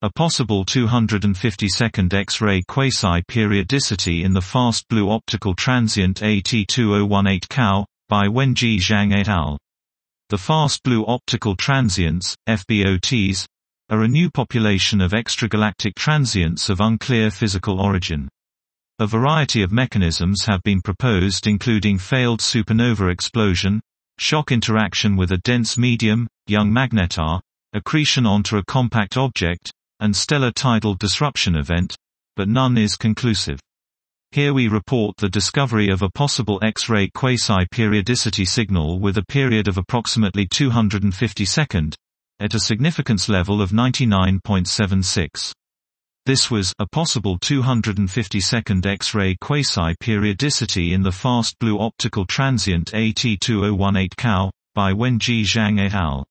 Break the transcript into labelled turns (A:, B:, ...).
A: A possible 252nd X-ray quasi-periodicity in the fast blue optical transient AT2018 Cao, by Wenji Zhang et al. The fast blue optical transients, FBOTs, are a new population of extragalactic transients of unclear physical origin. A variety of mechanisms have been proposed, including failed supernova explosion, shock interaction with a dense medium, young magnetar, accretion onto a compact object, and stellar tidal disruption event, but none is conclusive. Here we report the discovery of a possible X-ray quasi-periodicity signal with a period of approximately 250 seconds, at a significance level of 99.76. This was a possible 252nd X-ray quasi-periodicity in the fast blue optical transient AT2018 Cao, by Wenji Zhang et al.